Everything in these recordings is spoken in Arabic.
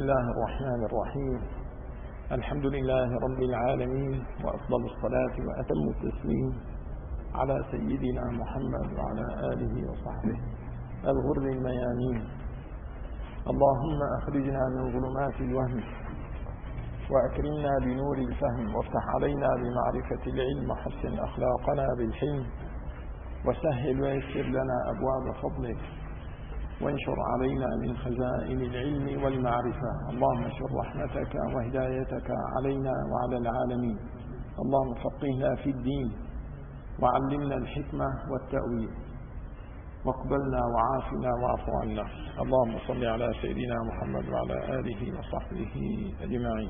الله الرحمن الرحيم. الحمد لله رب العالمين، وأفضل الصلاة وأتم التسليم على سيدنا محمد وعلى آله وصحبه الغر الميامين. اللهم أخرجنا من ظلمات الوهم وأكرمنا بنور الفهم، وافتح علينا بمعرفة العلم، وحسن أخلاقنا بالحلم، وسهل ويسر لنا أبواب فضلك، وانشر علينا من خزائن العلم والمعرفة. اللهم انشر رحمتك وهدايتك علينا وعلى العالمين. اللهم فقهنا في الدين، وعلمنا الحكمة والتأويل، واقبلنا وعافنا واعف عنا. اللهم صل على سيدنا محمد وعلى آله وصحبه أجمعين.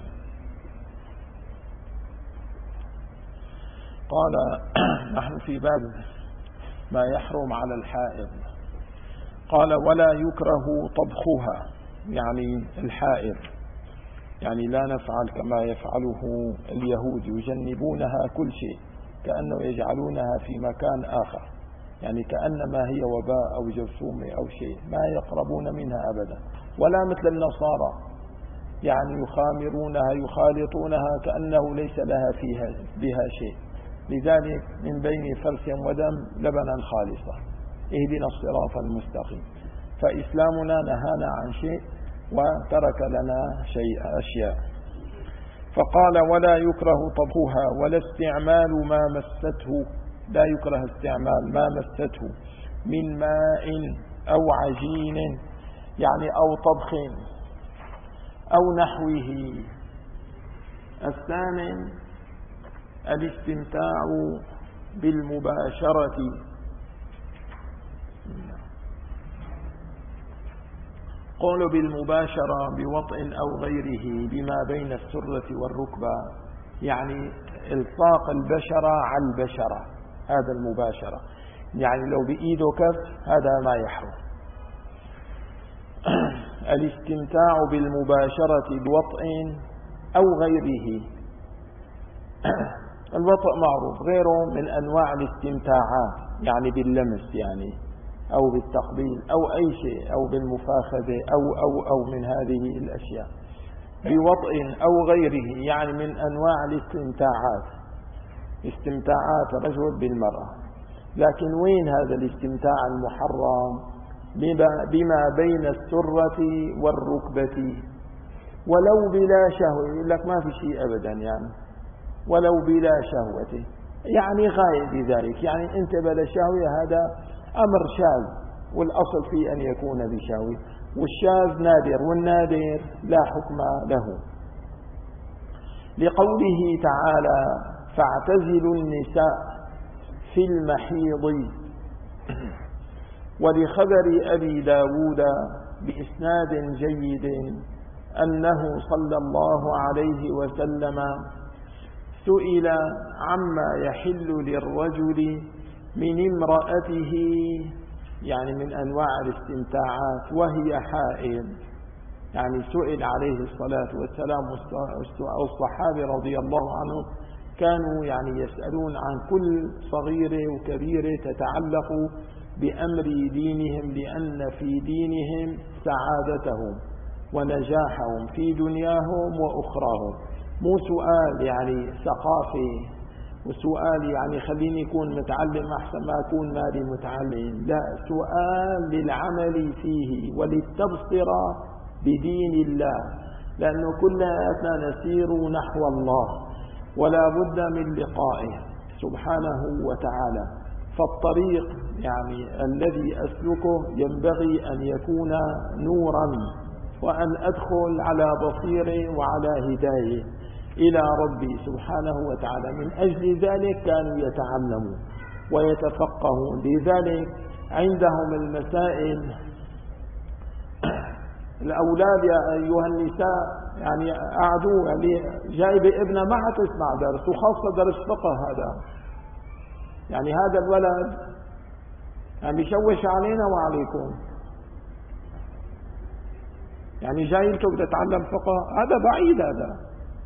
قال: نحن في باب ما يحرم على الحائض. قال: ولا يكره طبخها، يعني الحائض، يعني لا نفعل كما يفعله اليهود، يجنبونها كل شيء، كأنه يجعلونها في مكان آخر، يعني كأنما هي وباء أو جرثوم أو شيء، ما يقربون منها أبدا. ولا مثل النصارى، يعني يخامرونها يخالطونها كأنه ليس لها بها شيء. لذلك من بين فرث ودم لبنا خالصا، اهدنا الصراط المستقيم. فإسلامنا نهانا عن شيء وترك لنا أشياء. فقال: ولا يكره طبخها ولا استعمال ما مسته، لا يكره استعمال ما مسته من ماء أو عجين، يعني أو طبخ أو نحوه. الثامن الاستمتاع بالمباشرة، قول بالمباشرة بوطء أو غيره بما بين السرة والركبة، يعني الصاق البشرة على البشرة، هذا المباشرة، يعني لو بإيده كف هذا ما يحرم. الاستمتاع بالمباشرة بوطء أو غيره. الوطء معروف، غيره من أنواع الاستمتاعات، يعني باللمس يعني، أو بالتقبيل أو أي شيء، أو بالمفاخذة أو من هذه الأشياء. بوطء أو غيره يعني من أنواع الاستمتاعات، استمتاعات الرجل بالمرأة. لكن وين هذا الاستمتاع المحرم؟ بما بين السرة والركبة، ولو بلا شهوة. يقول لك ما في شيء أبدا، يعني ولو بلا شهوة، يعني غاية بذلك، يعني أنت بلا شهوة، هذا أمر شاذ، والأصل فيه أن يكون بشهوة، والشاذ نادر، والنادر لا حكم له. لقوله تعالى: فاعتزلوا النساء في المحيض. ولخبر أبي داود بإسناد جيد أنه صلى الله عليه وسلم سئل عما يحل للرجل من امرأته، يعني من أنواع الاستمتاعات، وهي حائض. يعني سئل عليه الصلاة والسلام، والصحابة رضي الله عنهم كانوا يعني يسألون عن كل صغيرة وكبيرة تتعلق بأمر دينهم، لأن في دينهم سعادتهم ونجاحهم في دنياهم وأخراهم. مو سؤال يعني ثقافي، وسؤال يعني خليني يكون متعلم أحسن ما أكون مالي متعلم، لا، سؤال للعمل فيه وللتبصر بدين الله، لأنه كلنا نسير نحو الله، ولا بد من لقائه سبحانه وتعالى. فالطريق يعني الذي أسلكه ينبغي أن يكون نورا، وأن أدخل على بصيرة وعلى هداية إلى ربي سبحانه وتعالى. من أجل ذلك كانوا يتعلمون ويتفقهون. لذلك عندهم المسائل. الأولاد يا أيها النساء يعني قعدوا، يعني جايبة ابنها ما حتسمع درس، وخاصة درس فقه هذا، يعني هذا الولد يعني بيشوش علينا وعليكم، يعني جاي لكم بدي اتعلم فقه، هذا بعيد. هذا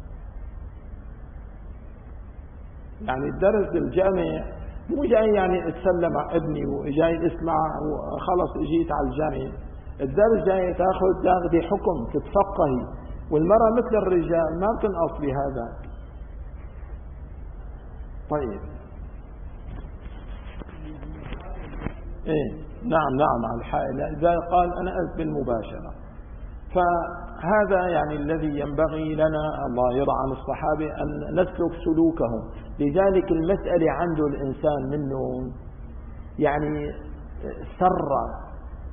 يعني الدرس بالجامع مو جاي يعني اتسلم على ابني وجاي اسمع وخلص اجيت على الجامع، الدرس جاي تاخذي حكم تتفقهي، والمرأة مثل الرجال ما بتنقص بهذا. طيب ايه نعم على الحائل إذا قال أنا أذ بالمباشرة. فهذا يعني الذي ينبغي لنا، الله يرضى عن الصحابة، أن نسلك سلوكهم. لذلك المسألة عنده الإنسان منه يعني سرة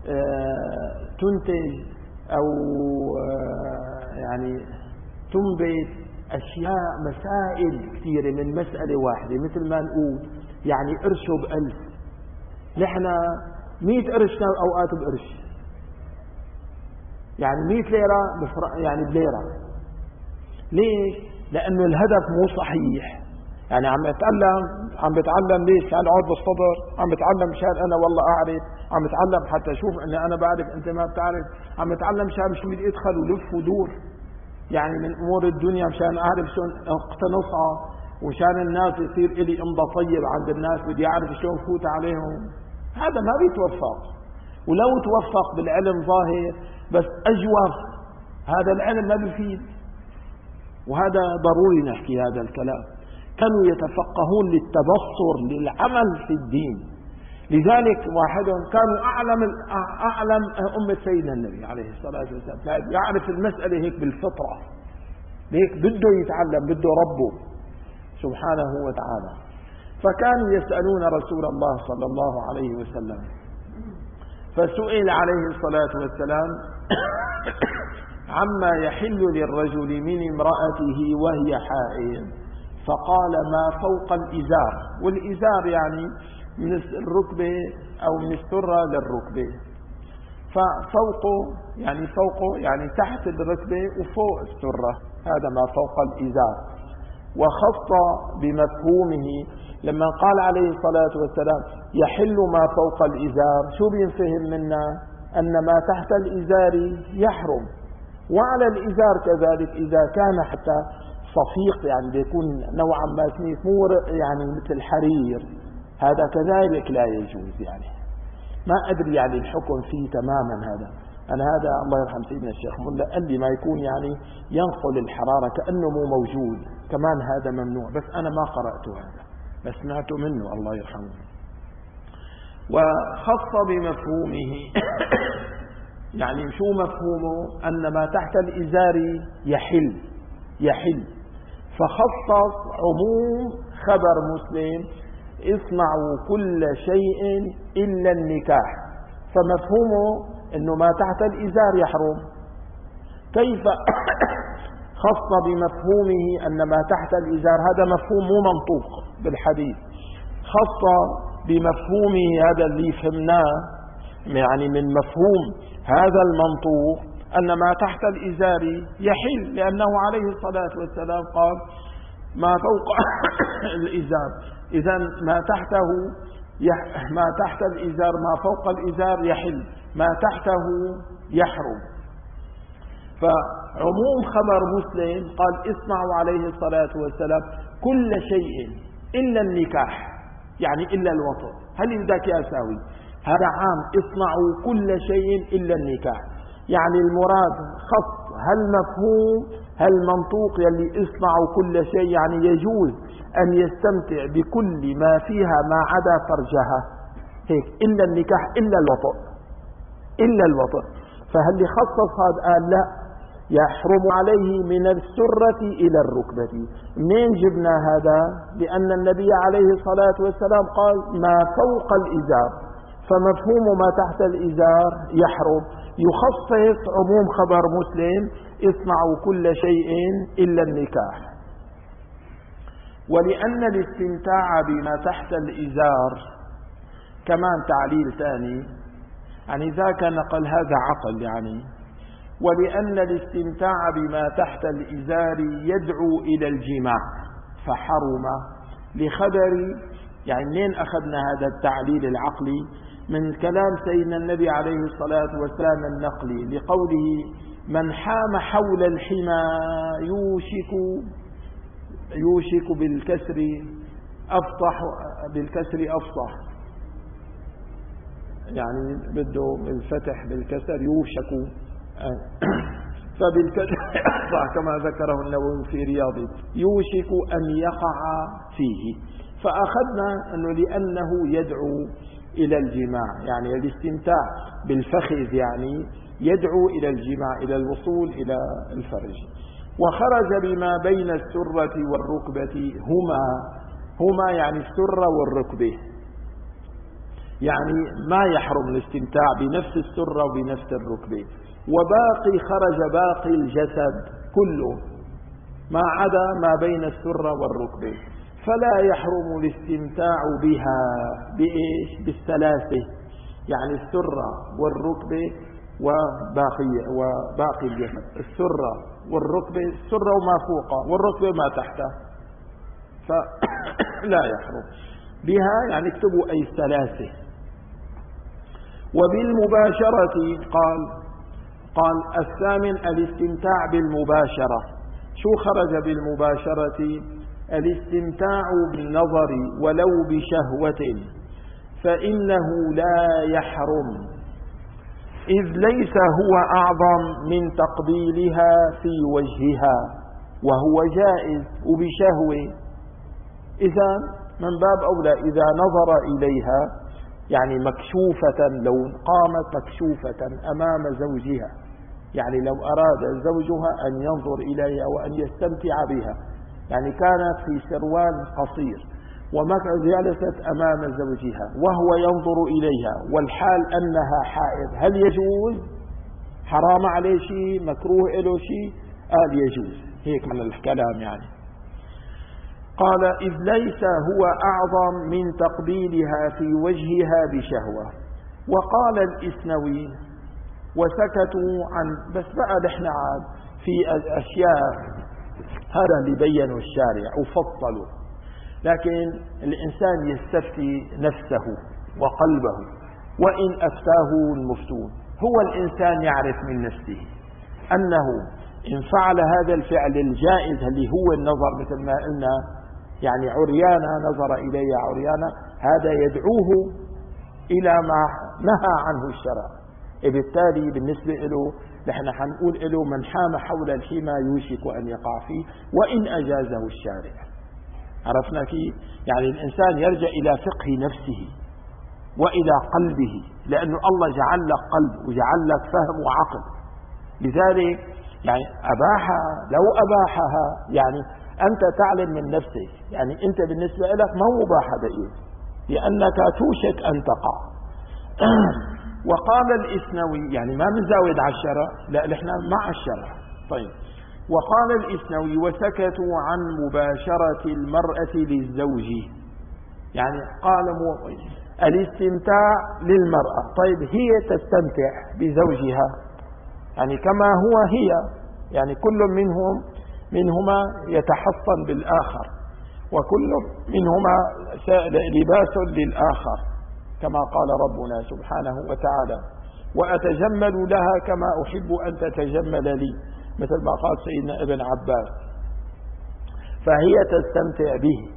تنتج أو يعني تنبت أشياء مسائل كثيرة من مسألة واحدة. مثل ما نقول يعني قرشه ب1000، نحن 100 قرش أوقات بقرش، يعني 100 ليرة يعني بليرة. ليش؟ لأنه الهدف مو صحيح. يعني عم بتعلم ليش؟ عشان اقعد بالصدر، عم بتعلم مشان انا والله اعرف، عم بتعلم حتى اشوف اني انا بعرف انت ما بتعرف، عم بتعلم مشان شو بدي ادخل ولف ودور يعني من امور الدنيا، مشان اعرف شلون اقتنصها، وشان الناس يصير الي امضى طيب عند الناس، بدي اعرف شلون فوت عليهم. هذا ما بيتوفق. ولو توفق بالعلم ظاهر بس اجوف، هذا العلم ما بيفيد. وهذا ضروري نحكي هذا الكلام. كانوا يتفقهون للتبصر للعمل في الدين. لذلك واحدهم كانوا أعلم أمة سيدنا النبي عليه الصلاة والسلام، يعرف المسألة هيك بالفطرة، هيك بده يتعلم، بده ربه سبحانه وتعالى. فكانوا يسألون رسول الله صلى الله عليه وسلم، فسئل عليه الصلاة والسلام عما يحل للرجل من امرأته وهي حائض، فقال ما فوق الإزار. والإزار يعني من الركبة أو من السرة للركبة، ففوقه يعني تحت الركبة وفوق السرة، هذا ما فوق الإزار. وخص بمفهومه لما قال عليه الصلاة والسلام يحل ما فوق الإزار، شو بينفهم منا؟ أن ما تحت الإزار يحرم. وعلى الإزار كذلك إذا كان حتى صفيق، يعني بيكون نوعا ما مو يعني مثل الحرير، هذا كذلك لا يجوز. يعني ما أدري يعني الحكم فيه تماما. هذا الله يرحم سيدنا الشيخ ملا قال لي ما يكون يعني ينقل الحرارة كأنه مو موجود، كمان هذا ممنوع. بس أنا ما قرأته هذا، بس سمعته منه الله يرحمه. وخص بمفهومه يعني شو مفهومه؟ أن ما تحت الإزار يحل. فخصص عموم خبر مسلم اصنعوا كل شيء إلا النكاح، فمفهومه أنه ما تحت الإزار يحرم. كيف خص بمفهومه أن ما تحت الإزار؟ هذا مفهوم مو منطوق بالحديث. خص بمفهومه هذا اللي فهمناه يعني من مفهوم هذا المنطوق أن ما تحت الإزار يحل، لأنه عليه الصلاة والسلام قال ما فوق الإزار. إذن ما تحت الإزار، ما فوق الإزار يحل، ما تحته يحرم. فعموم خبر مسلم قال اصنعوا عليه الصلاة والسلام كل شيء إلا النكاح، يعني إلا الوطء. هل يدك يا ساوي؟ هذا عام، اصنعوا كل شيء إلا النكاح. يعني المراد خص هل منطوق يلي اصنعوا كل شيء، يعني يجوز أن يستمتع بكل ما فيها ما عدا فرجها، هيك إلا النكاح إلا الوطء. فهل يخصص هذا؟ قال لا، يحرم عليه من السرة إلى الركبة. منين جبنا هذا؟ لأن النبي عليه الصلاة والسلام قال ما فوق الإزار، فمفهوم ما تحت الإزار يحرم. يخصص عموم خبر مسلم اصنعوا كل شيء إلا النكاح. ولأن الاستمتاع بما تحت الإزار كمان تعليل ثاني، يعني ذاك نقل هذا عقل يعني. ولأن الاستمتاع بما تحت الإزار يدعو إلى الجماع فحرم، لخبر يعني منين أخذنا هذا التعليل العقلي؟ من كلام سيدنا النبي عليه الصلاة والسلام النقلي لقوله من حام حول الحمى يوشك بالكسر أفصح يعني بده الفتح بالكسر يوشك، فبالكسر كما ذكره النووي في رياضه يوشك أن يقع فيه. فأخذنا أنه لأنه يدعو إلى الجماع، يعني الاستمتاع بالفخذ يعني يدعو إلى الجماع، إلى الوصول إلى الفرج. وخرج بما بين السرة والركبة، هما يعني السرة والركبة، يعني ما يحرم الاستمتاع بنفس السرة وبنفس الركبة. وباقي خرج باقي الجسد كله ما عدا ما بين السرة والركبة، فلا يحرم الاستمتاع بها بإيش؟ بالثلاثة، يعني السرة والركبة وباقي الجسد، السرة والركبة، السرة وما فوقها والركبة ما تحتها، فلا يحرم بها، يعني اكتبوا أي ثلاثة. وبالمباشرة قال الثامن الاستمتاع بالمباشرة. شو خرج بالمباشرة؟ الاستمتاع بالنظر ولو بشهوة، فإنه لا يحرم، إذ ليس هو أعظم من تقبيلها في وجهها وهو جائز، وبشهوة إذا من باب أولى إذا نظر إليها، يعني مكشوفة، لو قامت مكشوفة أمام زوجها، يعني لو أراد زوجها أن ينظر إليها وأن يستمتع بها، يعني كانت في سروال قصير وجلست أمام زوجها وهو ينظر إليها والحال أنها حائض، هل يجوز؟ حرام عليه شيء؟ مكروه له شيء؟ قال يجوز، هيك من الكلام يعني. قال إذ ليس هو أعظم من تقبيلها في وجهها بشهوة. وقال الإسنوي وسكتوا عن، بس بقى نحن عاد في أشياء هذا اللي بينه الشارع وفصلوا، لكن الإنسان يستفتي نفسه وقلبه وإن أفتاه المفتون. هو الإنسان يعرف من نفسه أنه إن فعل هذا الفعل الجائز اللي هو النظر مثل ما قلنا، يعني عريانا نظر إلي عريانا، هذا يدعوه إلى ما نهى عنه الشرع. بالتالي بالنسبة له نحن حنقول له من حام حول الحمى يوشك أن يقع فيه وإن أجازه الشارع. عرفنا كيف؟ يعني الإنسان يرجع إلى فقه نفسه وإلى قلبه، لأنه الله جعل لك قلب وجعل لك فهم وعقل، لذلك يعني أباحها. لو أباحها يعني أنت تعلم من نفسك، يعني أنت بالنسبة لك ما هو مباحة بقية، لأنك توشك أن تقع. وقال الإسنوي، يعني ما مزاود على الشرع، لا نحن مع الشرع. طيب، وقال الإسنوي وسكتوا عن مباشرة المرأة للزوج، يعني قال الاستمتاع للمرأة. طيب هي تستمتع بزوجها يعني كما هو هي، يعني كل منهما يتحصن بالآخر، وكل منهما لباس للآخر، كما قال ربنا سبحانه وتعالى وأتجمل لها كما أحب أن تتجمل لي، مثل ما قال سيدنا ابن عباس. فهي تستمتع به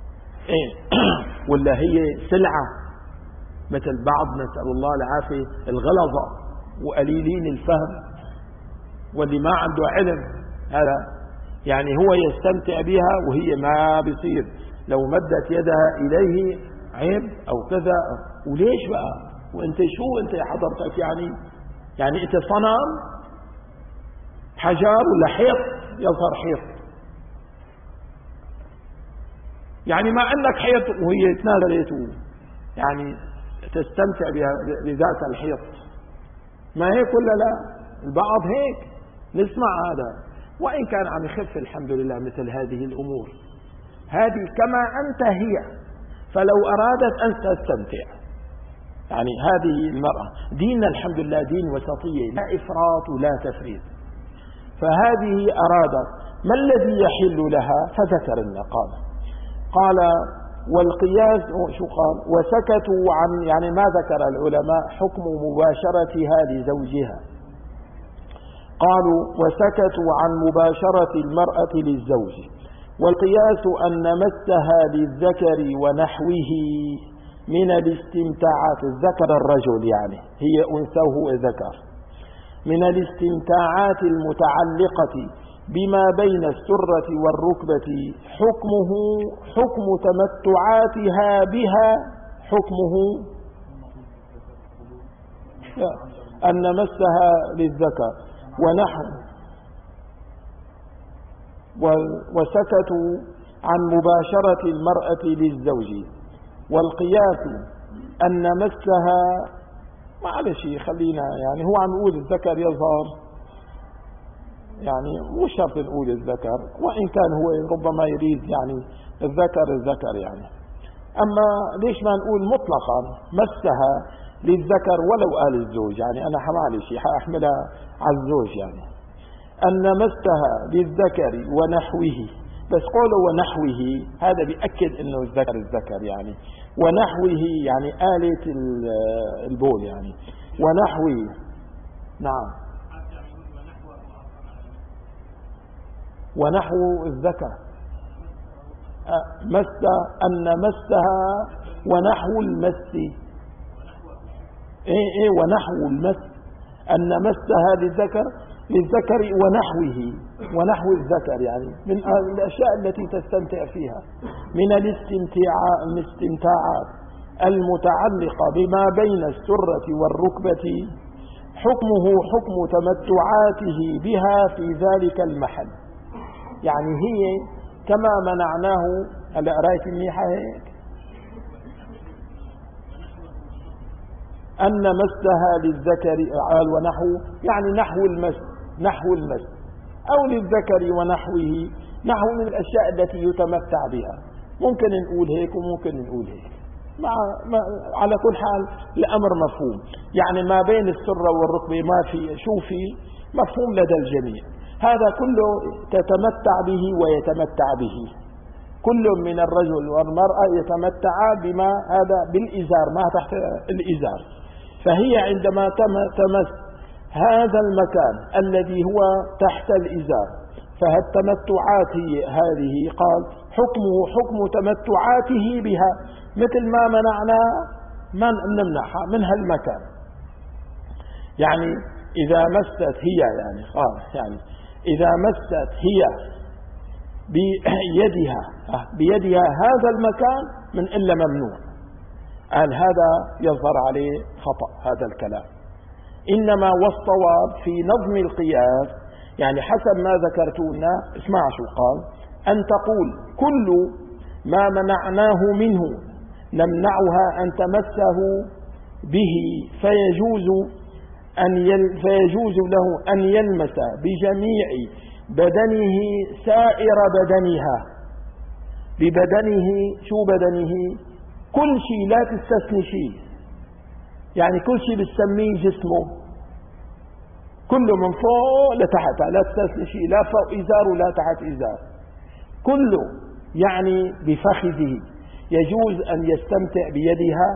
ولا هي سلعة، مثل بعض نسأل الله العافية الغلظة وقليلين الفهم واللي ما عنده علم، هذا يعني هو يستمتع بها وهي ما بيصير، لو مدت يدها إليه عيب أو كذا. وليش بقى؟ وانت شو انت حضرتك؟ يعني انت صنم حجر ولا حيط؟ يظهر حيط، يعني ما عندك حيط وهي تنادلت، يعني تستمتع بذات الحيط، ما هيك ولا لا؟ البعض هيك نسمع هذا، وإن كان عم يخف الحمد لله مثل هذه الأمور. هذه كما أنت هي، فلو أرادت أن تستمتع، يعني هذه المرأة ديننا الحمد لله دين وسطية، لا إفراط ولا تفريط. فهذه أرادت ما الذي يحل لها؟ فذكر لنا قال والقياس شو قال؟ وسكتوا عن، يعني ما ذكر العلماء حكم مباشرتها لزوجها، قالوا وسكتوا عن مباشرة المرأة للزوج. والقياس أن مسها للذكر ونحوه من الاستمتاعات، الذكر الرجل يعني، هي أنثى وهو ذكر، من الاستمتاعات المتعلقة بما بين السرة والركبة حكمه حكم تمتعاتها بها، حكمه أن مسها للذكر ونحو، وسكتوا عن مباشرة المرأة للزوج، والقياس أن مسها، معلش خلينا يعني هو عم يقول الذكر يظهر، يعني مش شرط نقول الذكر، وإن كان هو ربما يريد يعني الذكر يعني، أما ليش ما نقول مطلقا مسها للذكر ولو قال الزوج، يعني أنا معلش حأحملها على الزوج، يعني أن مسها للذكر ونحوه، بس قولوا ونحوه هذا بيأكد أنه الذكر يعني، ونحوه يعني آلة البول يعني، ونحوه. نعم، ونحو الذكر مس، أن مسها ونحو المس، ايه ونحو المس، أن مسها للذكر ونحو الذكر يعني من الأشياء التي تستمتع فيها، من الاستمتاعات المتعلقة بما بين السرة والركبة حكمه حكم تمتعاته بها في ذلك المحل، يعني هي كما منعناه. هلا قرأت منيحة هيك، أن مسها للذكر قال ونحو، يعني نحو المس أو للذكر ونحوه، نحو من الأشياء التي يتمتع بها، ممكن نقول هيك وممكن نقول هيك، على كل حال الأمر مفهوم، يعني ما بين السرة والركبة ما في شوفي مفهوم لدى الجميع، هذا كله تتمتع به ويتمتع به، كل من الرجل والمرأة يتمتع بما هذا بالإزار، ما تحت الإزار، فهي عندما تمس هذا المكان الذي هو تحت الإزار، فالتمتعات هذه قال حكمه حكم تمتعاته بها، مثل ما منعنا من نمنعها من هالمكان، يعني إذا مست هي، يعني قال يعني إذا مست هي بيدها هذا المكان من إلا ممنوع، قال هذا يظهر عليه خطأ هذا الكلام، إنما والصواب في نظم القياس، يعني حسب ما ذكرتونا، اسمع شو قال، أن تقول كل ما منعناه منه نمنعها أن تمسه به، فيجوز له أن يلمس بجميع بدنه سائر بدنها، ببدنه شو بدنه، كل شيء لا تستثني شيء، يعني كل شيء بتسميه جسمه كله من فوق لتحت، لا تستثني شيء، لا فوق إزار ولا تحت إزار، كله يعني بفخذه، يجوز أن يستمتع بيدها،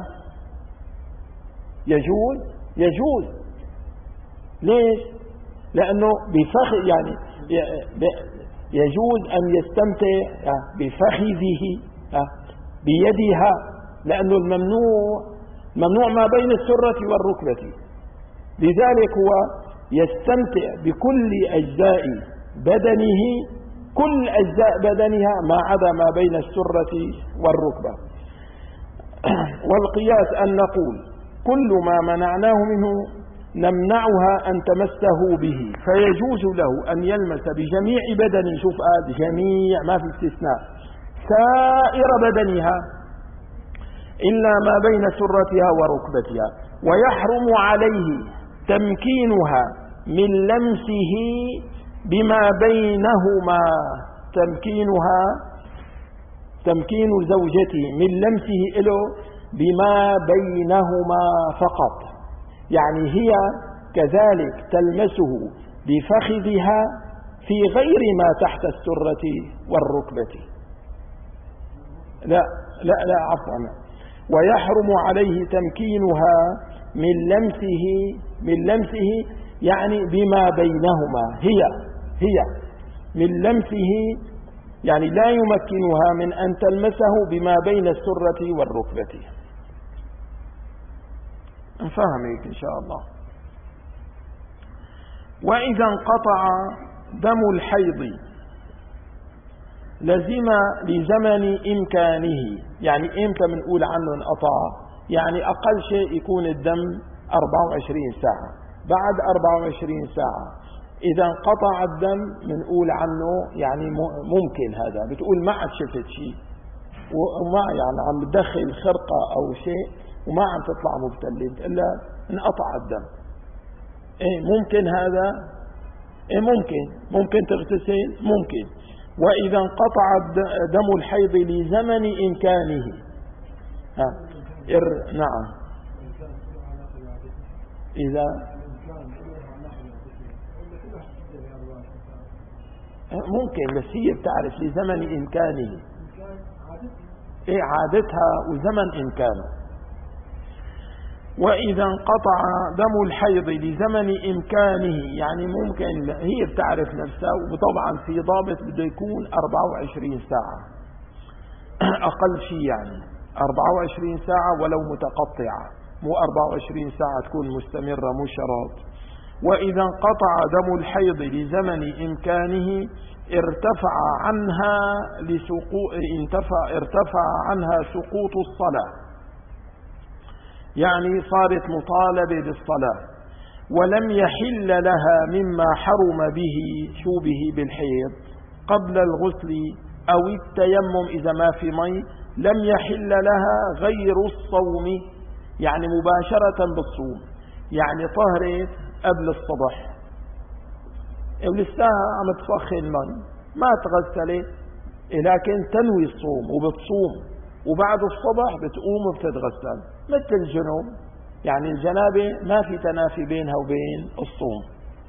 يجوز ليش؟ لأنه بفخذ يعني يجوز أن يستمتع بفخذه بيدها، لأنه ممنوع ما بين السرة والركبة، لذلك هو يستمتع بكل أجزاء بدنه، كل أجزاء بدنها ما عدا ما بين السرة والركبة. والقياس أن نقول كل ما منعناه منه نمنعها أن تمسه به، فيجوز له أن يلمس بجميع بدنه، شوف جميع ما في استثناء، سائر بدنها إلا ما بين سرتها وركبتها، ويحرم عليه تمكينها من لمسه بما بينهما، تمكين زوجته من لمسه له بما بينهما فقط، يعني هي كذلك تلمسه بفخذها في غير ما تحت السرة والركبة، لا عفوا، ويحرم عليه تمكينها من لمسه يعني بما بينهما، هي من لمسه، يعني لا يمكنها من أن تلمسه بما بين السرة والركبة، نفهمك إن شاء الله. وإذا انقطع دم الحيض لزم لزمن إمكانه، يعني إمتى بنقول عنه انقطع؟ يعني أقل شيء يكون الدم 24 ساعة، بعد 24 ساعة إذا انقطع الدم بنقول عنه يعني ممكن، هذا بتقول ما عاد شفت شيء وما يعني عم تدخل خرقة أو شيء وما عم تطلع مبتلة إلا انقطع الدم. إيه ممكن هذا؟ إيه ممكن تغتسل، ممكن. وإذا انقطع دم الحيض لزمن إمكانه نعم، إذا ممكن، بس هي بتعرف لزمن إمكانه، إيه عادتها وزمن إمكانه. وإذا انقطع دم الحيض لزمن إمكانه يعني ممكن هي بتعرف نفسها، وطبعا في ضابط بده يكون 24 ساعة أقل شيء، يعني 24 ساعة ولو متقطعة، مو 24 ساعة تكون مستمرة، مو شرط. وإذا انقطع دم الحيض لزمن إمكانه ارتفع عنها سقوط الصلاة، يعني صارت مطالبة بالصلاة، ولم يحل لها مما حرم به بالحيض قبل الغسل أو التيمم إذا ما في مي، لم يحل لها غير الصوم، يعني مباشرة بالصوم، يعني طهرت قبل الصبح ولساها عم تفخن مي ما تغسلت، لكن تنوي الصوم وبتصوم، وبعد الصبح بتقوم وبتتغسل مثل الجنوب، يعني الجنابة ما في تنافي بينها وبين الصوم.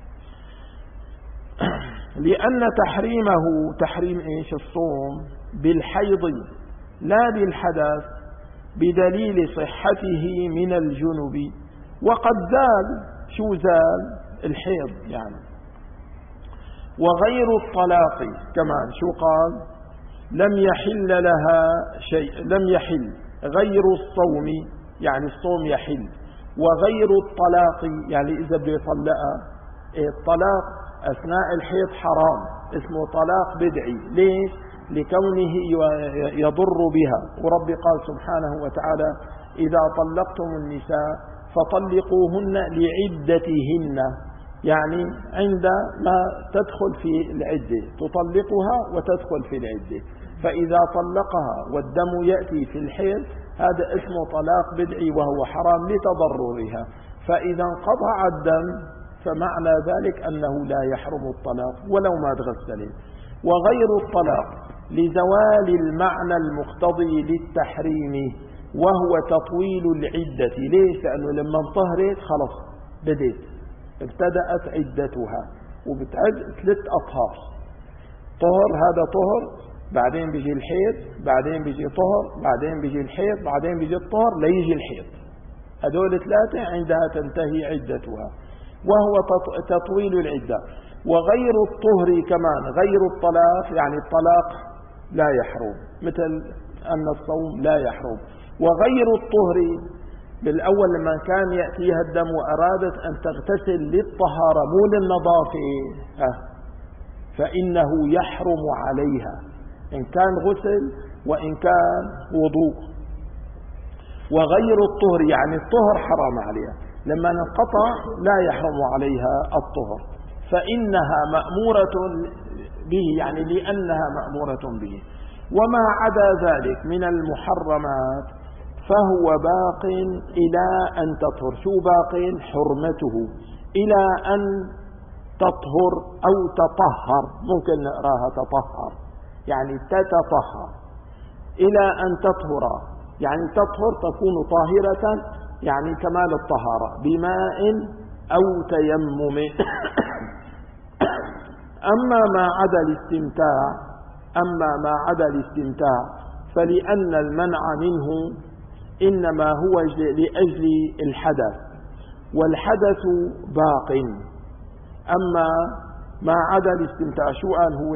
لأن تحريم إيش الصوم بالحيض لا بالحدث بدليل صحته من الجنوب، وقد زال الحيض يعني. وغير الطلاق كمان شو قال؟ لم يحل لها شيء، لم يحل غير الصوم، يعني الصوم يحل، وغير الطلاق يعني إذا بده يطلقها. الطلاق أثناء الحيض حرام، اسمه طلاق بدعي. ليش؟ لكونه يضر بها، ورب قال سبحانه وتعالى إذا طلقتم النساء فطلقوهن لعدتهن، يعني عندما تدخل في العدة تطلقها وتدخل في العدة، فإذا طلقها والدم يأتي في الحيض هذا اسمه طلاق بدعي وهو حرام لتضررها. فإذا انقطع الدم فمعنى ذلك أنه لا يحرم الطلاق ولو ما تغسلت. وغير الطلاق لزوال المعنى المقتضي للتحريم وهو تطويل العدة. ليش؟ لأنه لما انطهرت خلص ابتدأت عدتها وبتعد 3 أطهار، طهر، هذا طهر، بعدين بيجي الحيض، بعدين بيجي طهر، بعدين بيجي الحيض، بعدين بيجي الطهر ليجي الحيض. هذول 3 عندها تنتهي عدتها، وهو تطويل العدة. وغير الطهر كمان غير الطلاق، يعني الطلاق لا يحرم مثل أن الصوم لا يحرم. وغير الطهر بالأول لما كان يأتيها الدم وأرادت أن تغتسل للطهارة مو للنظافة فإنه يحرم عليها إن كان غسل وإن كان وضوء. وغير الطهر يعني الطهر حرام عليها، لما انقطع لا يحرم عليها الطهر، فإنها مأمورة به، يعني لأنها مأمورة به. وما عدا ذلك من المحرمات فهو باق إلى أن تطهر. شو باق؟ حرمته إلى أن تطهر أو تطهر، ممكن نقراها تطهر، يعني تتطهر إلى أن تطهر، يعني تطهر تكون طاهرة، يعني كمال الطهارة بماء أو تيمم. أما ما عدا الاستمتاع فلأن المنع منه إنما هو لأجل الحدث، والحدث باق. أما ما عدا الاستمتاع شو قال هو؟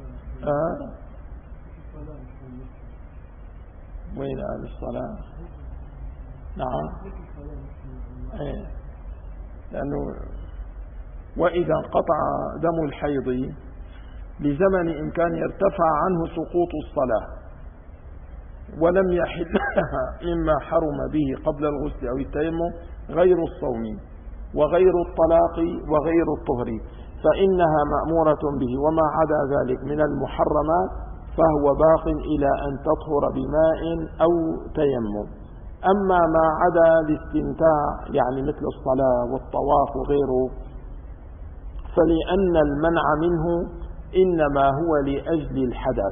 وين قال الصلاة؟ نعم. لأنه وإذا انقطع دم الحيض لزمن إن كان يرتفع عنه سقوط الصلاة ولم يحل لها مما حرم به قبل الغسل أو التيمم غير الصوم وغير الطلاق وغير الطهر فإنها مأمورة به، وما عدا ذلك من المحرمات فهو باق إلى أن تطهر بماء أو تيمم. أما ما عدا الاستمتاع يعني مثل الصلاة والطواف وغيره فلأن المنع منه إنما هو لأجل الحدث،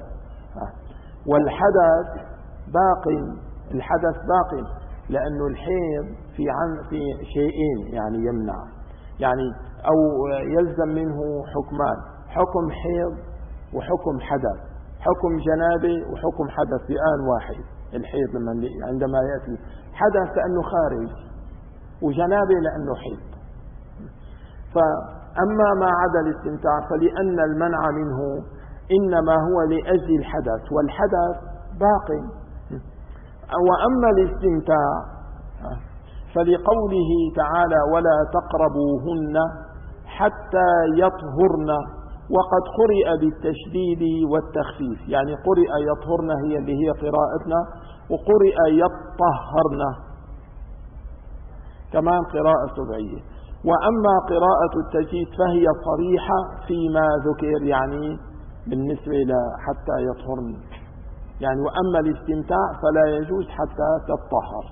والحدث باق، الحدث باق لأنه الحيض في شيئين يعني يمنع، يعني أو يلزم منه حكمان، حكم حيض وحكم حدث، حكم جنابه وحكم حدث في آن واحد. الحيض عندما يأتي حدث لأنه خارج وجنابه لأنه حيض. فأما ما عدا الاستمتاع فلأن المنع منه إنما هو لأجل الحدث والحدث باق. وأما الاستمتاع فلقوله تعالى ولا تقربوهن حتى يطهرن، وقد قرئ بالتشديد والتخفيف، يعني قرئ يطهرن هي اللي هي قراءتنا، وقرئ يطهرن كمان قراءة سبعية. وأما قراءة التجديد فهي صريحة فيما ذكر، يعني بالنسبة إلى حتى يطهرن يعني. وأما الاستمتاع فلا يجوز حتى تطهر.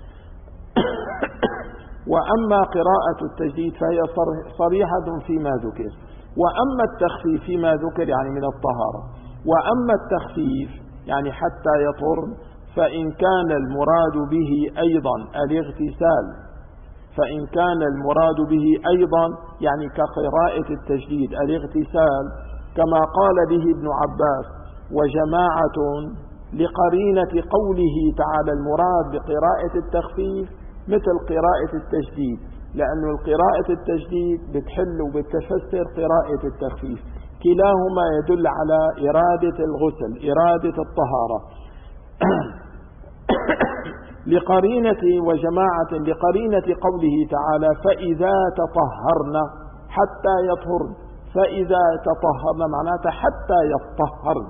وأما قراءة التجديد فهي صريحة فيما ذكر. وأما التخفيف فيما ذكر يعني من الطهارة. وأما التخفيف يعني حتى يطهرن فإن كان المراد به أيضا الاغتسال، فإن كان المراد به أيضا يعني كقراءة التجديد الاغتسال كما قال به ابن عباس وجماعة لقرينة قوله تعالى المراد بقراءة التخفيف مثل قراءة التجديد، لأن القراءة التجديد بتحل وبتفسر قراءة التخفيف، كلاهما يدل على إرادة الغسل إرادة الطهارة. لقرينة وجماعة لقرينة قوله تعالى فإذا تطهرن حتى يطهرن، فإذا تطهرن معناته حتى يطهرن،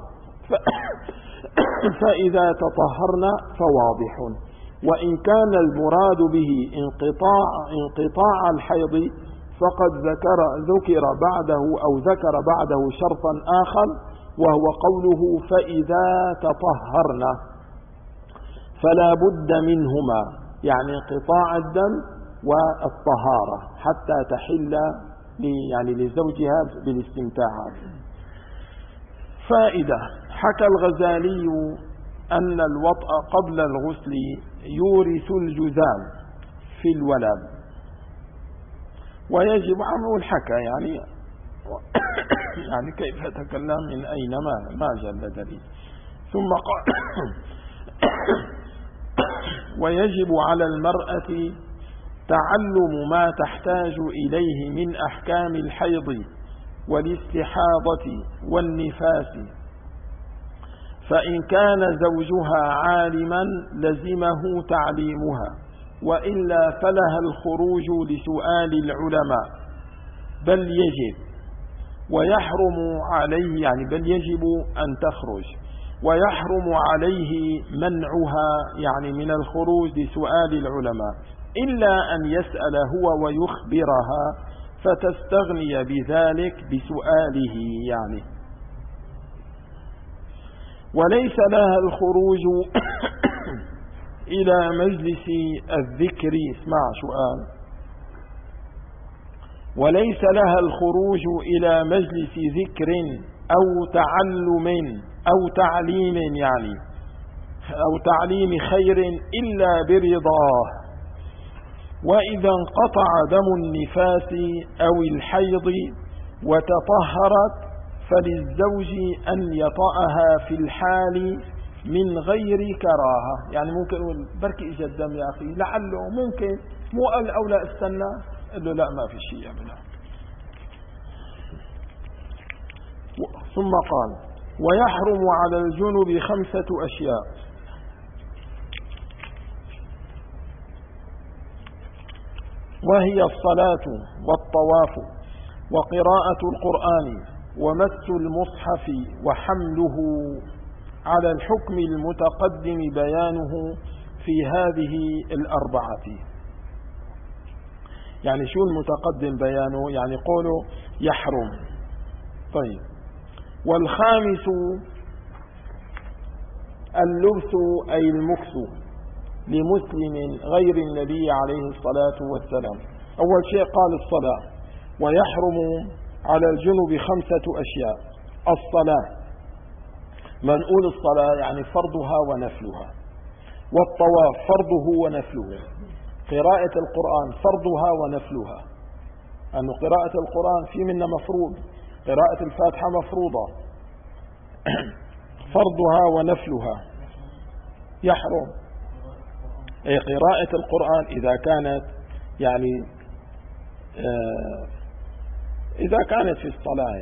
فإذا تطهرن فواضح. وإن كان المراد به انقطاع الحيض فقد ذكر بعده أو ذكر بعده شرطا آخر وهو قوله فإذا تطهرن، فلا بد منهما يعني انقطاع الدم والطهارة حتى تحل يعني لزوجها بالاستمتاعات. فائدة: حكى الغزالي أن الوطأ قبل الغسل يورث الجذام في الولد، ويجب عنه الحكى يعني كيف تكلم من أين ما جل دليل. ثم قال ويجب على المرأة تعلم ما تحتاج إليه من أحكام الحيض والاستحاضة والنفاس، فإن كان زوجها عالما لزمه تعليمها، وإلا فلها الخروج لسؤال العلماء، بل يجب ويحرم عليه يعني بل يجب أن تخرج، ويحرم عليه منعها يعني من الخروج لسؤال العلماء، إلا أن يسأل هو ويخبرها فتستغني بذلك بسؤاله يعني. وليس لها الخروج إلى مجلس الذكر، اسمع سؤال، وليس لها الخروج إلى مجلس ذكر أو تعلم أو تعليم يعني أو تعليم خير إلا برضاه. وإذا انقطع دم النفاس أو الحيض وتطهرت فللزوج أن يطأها في الحال من غير كراهة، يعني ممكن يقول بركي إجا الدم يا أخي لعله ممكن مو قال أو لا استنى، قال له لا ما في شيء يعملها. ثم قال ويحرم على الجنب 5 أشياء: وهي الصلاة والطواف وقراءة القرآن ومس المصحف وحمله، على الحكم المتقدم بيانه في هذه الأربعة. يعني شو المتقدم بيانه؟ يعني قولوا يحرم. طيب، والخامس اللبس أي المكس لمسلم غير النبي عليه الصلاة والسلام. أول شيء قال الصلاة، ويحرم على الجنب 5 أشياء. الصلاة، منقول الصلاة يعني فرضها ونفلها، والطواف فرضه ونفله، قراءة القرآن فرضها ونفلها، أن قراءة القرآن في منا مفروض، قراءة الفاتحة مفروضة فرضها ونفلها يحرم. أي قراءة القرآن إذا كانت يعني إذا كانت في الصلاة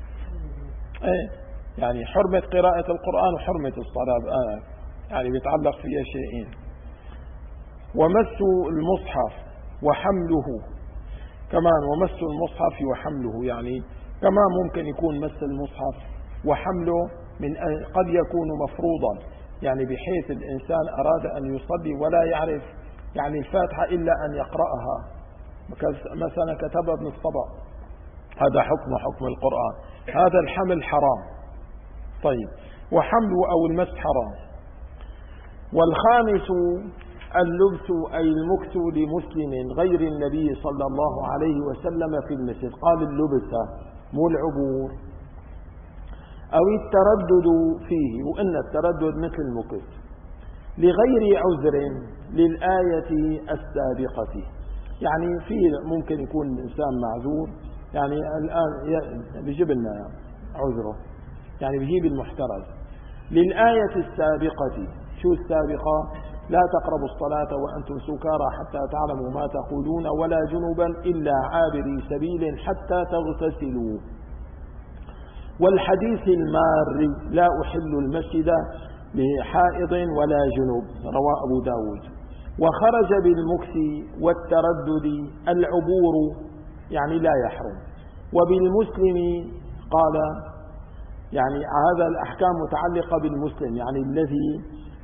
يعني حرمة قراءة القرآن وحرمة الصلاة يعني بيتعلق فيها شيئين. ومس المصحف وحمله كمان، ومس المصحف وحمله يعني كمان ممكن يكون مس المصحف وحمله من قد يكون مفروضا، يعني بحيث الإنسان أراد أن يصلي ولا يعرف يعني الفاتحة إلا أن يقرأها، مثلا كتب ابن الصبا، هذا حكم القرآن، هذا الحمل حرام. طيب، وحمله أو المس حرام. والخامس اللبس أي المكس لمسلم غير النبي صلى الله عليه وسلم في المسجد. قال اللبس مو العبور أو التردد فيه، وإن التردد مثل المكس لغير عذر للآية السابقة. يعني في ممكن يكون الإنسان معذور، يعني الآن بيجيب لنا عذره، يعني بيجيب المحترز للآية السابقة. شو السابقة؟ لا تقربوا الصلاة وأنتم سكارى حتى تعلموا ما تقولون ولا جنبا إلا عابري سبيل حتى تغتسلوا. والحديث المار لا أحل المسجد بحائض ولا جنوب، رواه أبو داود. وخرج بالمكس والتردد العبور، يعني لا يحرم. وبالمسلم قال يعني هذا الأحكام متعلقة بالمسلم، يعني الذي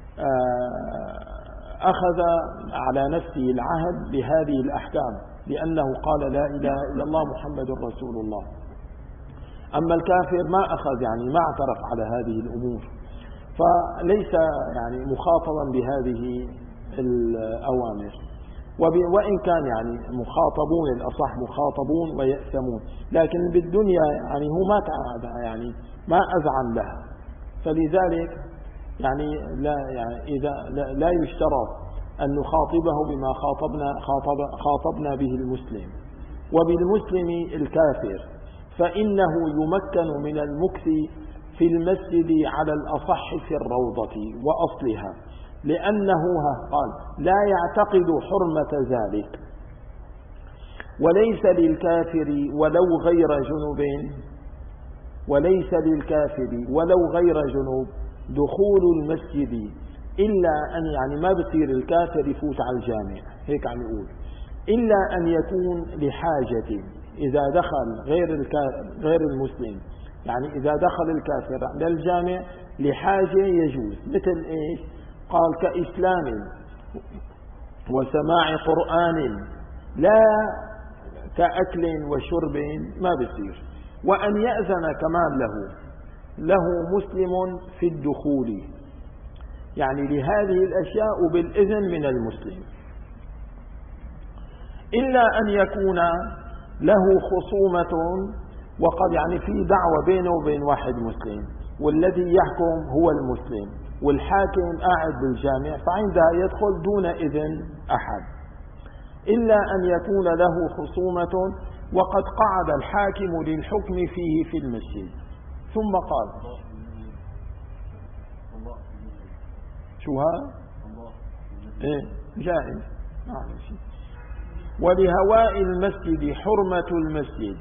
أخذ على نفسه العهد بهذه الأحكام لأنه قال لا إله إلا الله محمد رسول الله. أما الكافر ما أخذ، يعني ما اعترف على هذه الأمور، فليس يعني مخاطبا بهذه الأوامر. وإن كان يعني مخاطبون، الأصح مخاطبون ويأثمون، لكن بالدنيا يعني هو ما يعني ما أذعن لها، فلذلك يعني إذا لا يشترط أن نخاطبه بما خاطبنا به المسلم. وبالمسلم الكافر فإنه يمكن من المكث في المسجد على الأصح في الروضة وأصلها، لأنه قال لا يعتقد حرمة ذلك. وليس للكافر ولو غير جنوب، وليس للكافر ولو غير جنوب دخول المسجد إلا أن، يعني ما بصير الكافر يفوت على الجامع، هيك عم يقول، إلا أن يكون لحاجة. إذا دخل غير المسلم، يعني إذا دخل الكافر على الجامع لحاجة يجوز، مثل إيش؟ قال كإسلام وسماع قرآن، لا كأكل وشرب ما بصير. وأن يأذن كمان له مسلم في الدخول، يعني لهذه الأشياء بالإذن من المسلم، إلا أن يكون له خصومة، وقد يعني في دعوة بينه وبين واحد مسلم، والذي يحكم هو المسلم، والحاكم قاعد بالجامع، فعندها يدخل دون إذن أحد. إلا أن يكون له خصومة وقد قعد الحاكم للحكم فيه في المسجد. ثم قال شو هذا؟ جائز. ولهواء المسجد حرمة المسجد.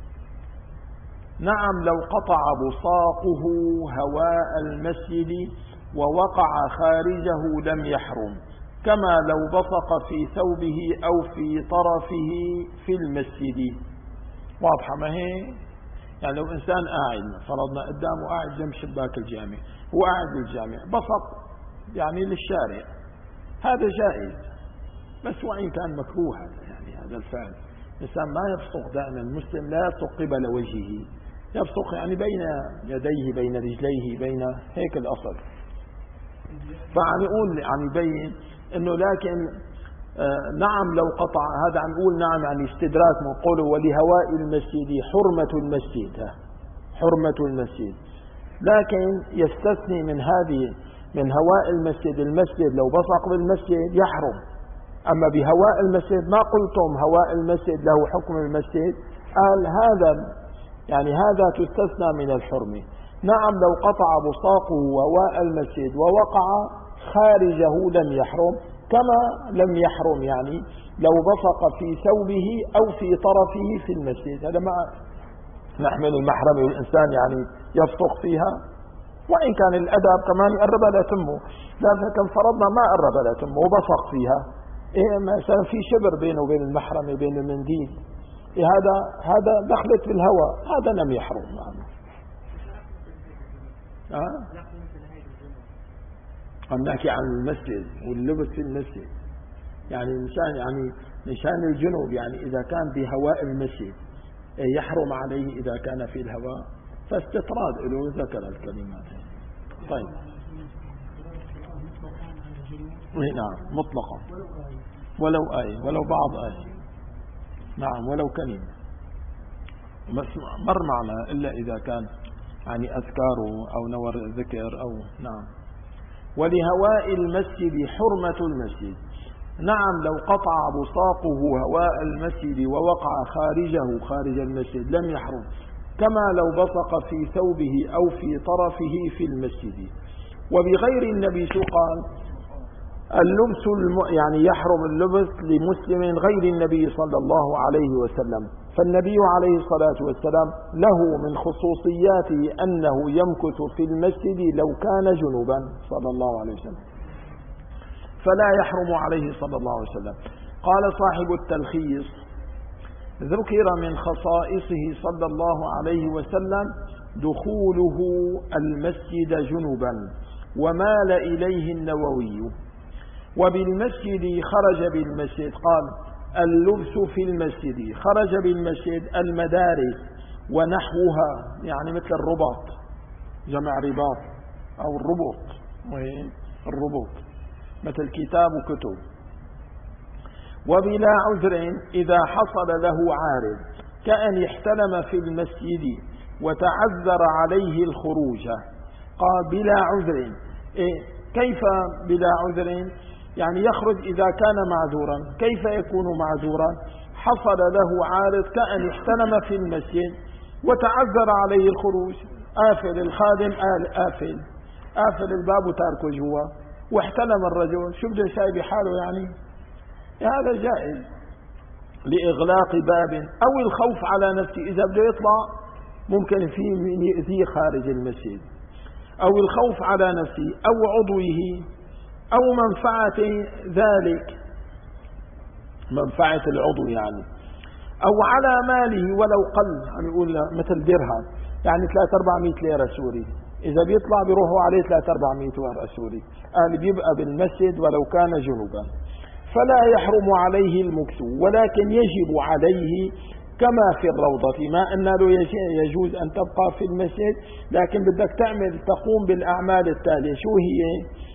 نعم، لو قطع بصاقه هواء المسجد ووقع خارجه لم يحرم، كما لو بصق في ثوبه أو في طرفه في المسجد. واضحة ما هي؟ يعني لو إنسان قاعد فرضنا قدامه قاعد جنب شباك الجامع، هو قاعد بالجامع بصق يعني للشارع، هذا جائز، بس وإن كان مكروه يعني هذا الفعل. الإنسان ما يبصق دائما، المسلم لا يبصق قبل وجهه، يبصق يعني بين يديه بين رجليه بين هيك الأصل. فعم يقول يعني يبين انه لكن نعم لو قطع هذا، عم يقول نعم يعني استدراك من قوله ولهواء المسجد حرمة المسجد، حرمة المسجد، لكن يستثني من هذه من هواء المسجد، المسجد لو بصق بالمسجد يحرم. أما بهواء المسجد ما قلتم هواء المسجد له حكم المسجد، قال هذا يعني هذا تستثنى من الحرمة. نعم لو قطع بصاقه هواء المسجد ووقع خارجه لم يحرم، كما لم يحرم يعني لو بصق في ثوبه أو في طرفه في المسجد. هذا ما نحمل المحرمة والإنسان يعني يبصق فيها، وإن كان الأدب كمان يقرب لا تمه، لكن فرضنا ما قرب لا تمه وبصق فيها، إيه مثلا في شبر بينه وبين المحرمة بين المنديل، إيه هذا دخلت في الهواء، هذا لم يحرم يعني. عم نحكي عن المسجد واللبس في المسجد، يعني الإنسان يعني نشان الجنوب يعني إذا كان بهواء المسجد يحرم عليه إذا كان في الهواء، فاستطراد له ذكر الكلمات. طيب نعم مطلقا، ولو آية ولو بعض آية، نعم ولو كلمة مر معنا، إلا إذا كان يعني أذكاره أو نور ذكر أو نعم. ولهواء المسجد حرمة المسجد، نعم لو قطع بصاقه هواء المسجد ووقع خارجه خارج المسجد لم يحرم، كما لو بصق في ثوبه أو في طرفه في المسجد. وبغير النبي شو قال؟ اللبس يعني يحرم اللبس لمسلم غير النبي صلى الله عليه وسلم، فالنبي عليه الصلاة والسلام له من خصوصياته أنه يمكث في المسجد لو كان جنوبا صلى الله عليه وسلم، فلا يحرم عليه صلى الله عليه وسلم. قال صاحب التلخيص: ذكر من خصائصه صلى الله عليه وسلم دخوله المسجد جنبا، ومال إليه النووي. وبالمسجد خرج بالمسجد، قال اللبس في المسجد، خرج بالمسجد المدارس ونحوها، يعني مثل الرباط، جمع رباط أو الربط، وهي الربط مثل كتاب وكتب. وبلا عذر إذا حصل له عارض كأن احتلم في المسجد وتعذر عليه الخروج. قال بلا عذر، كيف بلا عذر؟ يعني يخرج إذا كان معذورا. كيف يكون معذورا؟ حصل له عارض كأن احتلم في المسجد وتعذر عليه الخروج، آفل الخادم آفل الباب وتاركه جوا، واحتلم الرجل، شو بده يساوي بحاله يعني؟ هذا جائز لإغلاق باب أو الخوف على نفسه، إذا بده يطلع ممكن فيه من يأذيه خارج المسجد، أو الخوف على نفسه أو عضوه أو منفعة ذلك، منفعة العضو يعني، أو على ماله ولو قل، يعني يقول مثل درهم يعني 300-400 ليرة سوري، إذا بيطلع بيروحوا عليه 300-400 ورقة سوري، قال بيبقى بالمسجد ولو كان جنوبا، فلا يحرم عليه المكث، ولكن يجب عليه كما في الروضة، ما أن له يجوز أن تبقى في المسجد، لكن بدك تقوم بالأعمال التالية. شو هي؟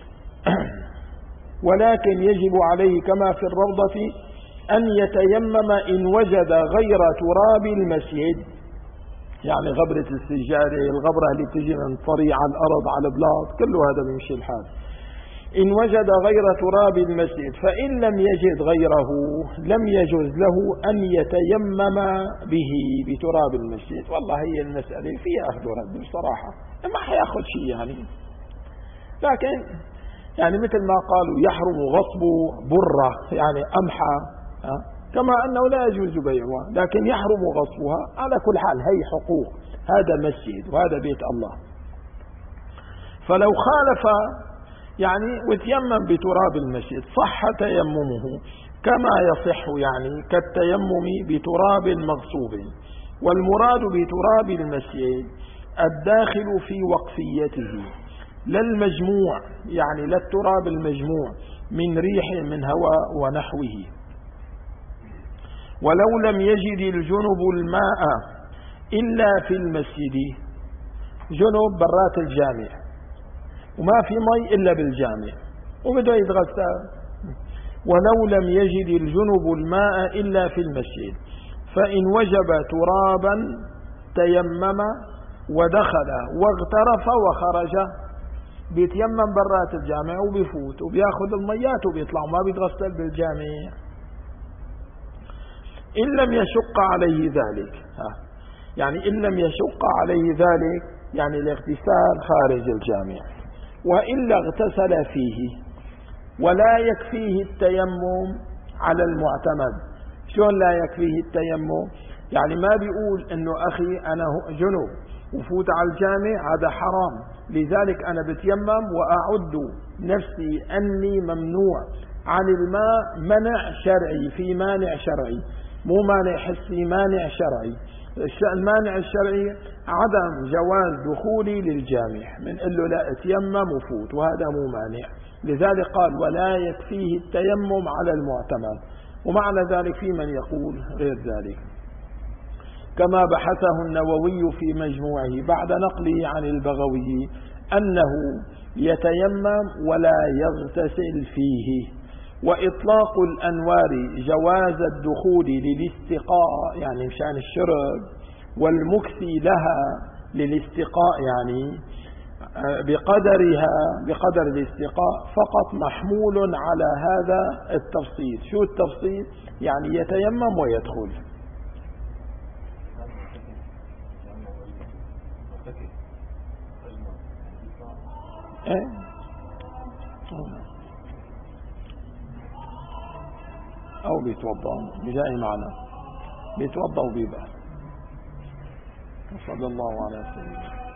ولكن يجب عليه كما في الروضة أن يتيمم إن وجد غير تراب المسجد، يعني غبرة السجادة، الغبرة اللي تجي من طريق على الأرض على البلاط، كله هذا بيمشي الحال. إن وجد غير تراب المسجد، فإن لم يجد غيره لم يجوز له أن يتيمم به بتراب المسجد. والله هي المسألة فيها أخذ ورد بصراحة، ما حياخذ شيء يعني، لكن يعني مثل ما قالوا يحرم غصب برة يعني أمحى، كما أنه لا يجوز بيعها، لكن يحرم غصبها. على كل حال هي حقوق، هذا مسجد وهذا بيت الله. فلو خالف يعني وتيمم بتراب المسجد صح تيممه كما يصح يعني كالتيمم بتراب مغصوب. والمراد بتراب المسجد الداخل في وقفيته لا المجموع، يعني لا التراب المجموع من ريح من هواء ونحوه. ولو لم يجد الجنب الماء إلا في المسجد، جنب برات الجامع وما في مي إلا بالجامع وبدأ يتغسل، ولو لم يجد الجنب الماء إلا في المسجد فإن وجب ترابا تيمم ودخل واغترف وخرج، بيتيمم برات الجامع وبيفوت وبياخذ الميات وبيطلع وما بيتغسل بالجامع إن لم يشق عليه ذلك. يعني إن لم يشق عليه ذلك يعني الاغتسال خارج الجامع، وإلا اغتسل فيه. ولا يكفيه التيمم على المعتمد. شلون لا يكفيه التيمم؟ يعني ما بيقول انه اخي انا جنوب وفوت على الجامع هذا حرام لذلك انا بتيمم واعد نفسي اني ممنوع عن الماء منع شرعي، في مانع شرعي مو مانع حسي، مانع شرعي. المانع الشرعي عدم جواز دخولي للجامع، من قال له لا اتيمم وفوت وهذا مو مانع. لذلك قال ولا يكفيه التيمم على المعتمد. ومعنى ذلك في من يقول غير ذلك، كما بحثه النووي في مجموعه بعد نقله عن البغوي أنه يتيمم ولا يغتسل فيه. وإطلاق الأنوار جواز الدخول للاستقاء يعني مشان الشرب، والمكث لها للاستقاء يعني بقدرها بقدر الاستقاء فقط، محمول على هذا التفصيل. شو التفصيل؟ يعني يتيمم ويدخل. أو بيتوضأ بجاي معنا بيتوضأ وبيبقى. صلى الله عليه وسلم.